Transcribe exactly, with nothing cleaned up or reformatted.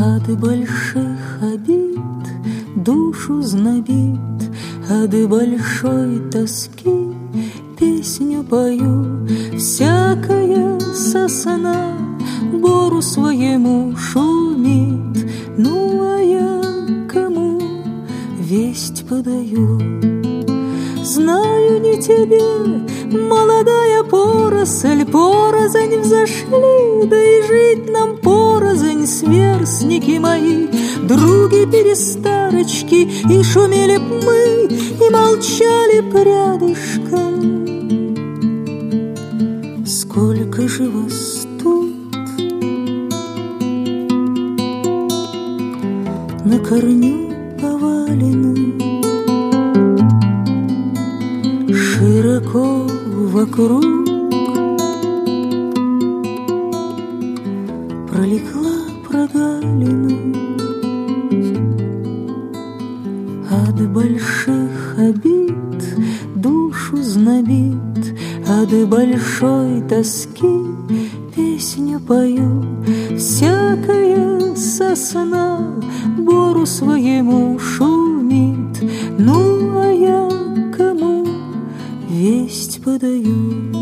От больших обид душу знобит, от большой тоски песню пою. Всякая сосна бору своему шумит, ну а я кому весть подаю? Знаю, не тебе, молодая поросль, порознь взошли, да и жить нам порознь, сверстники мои, други-перестарочки, и шумели б мы, и молчали б рядышком. Сколько же вас тут на корню повалено, широко вокруг пролегла прогалина. От больших обид душу знобит, от большой тоски песню пою. Всякая сосна бору своему шумит, ну а я кому весть подаю?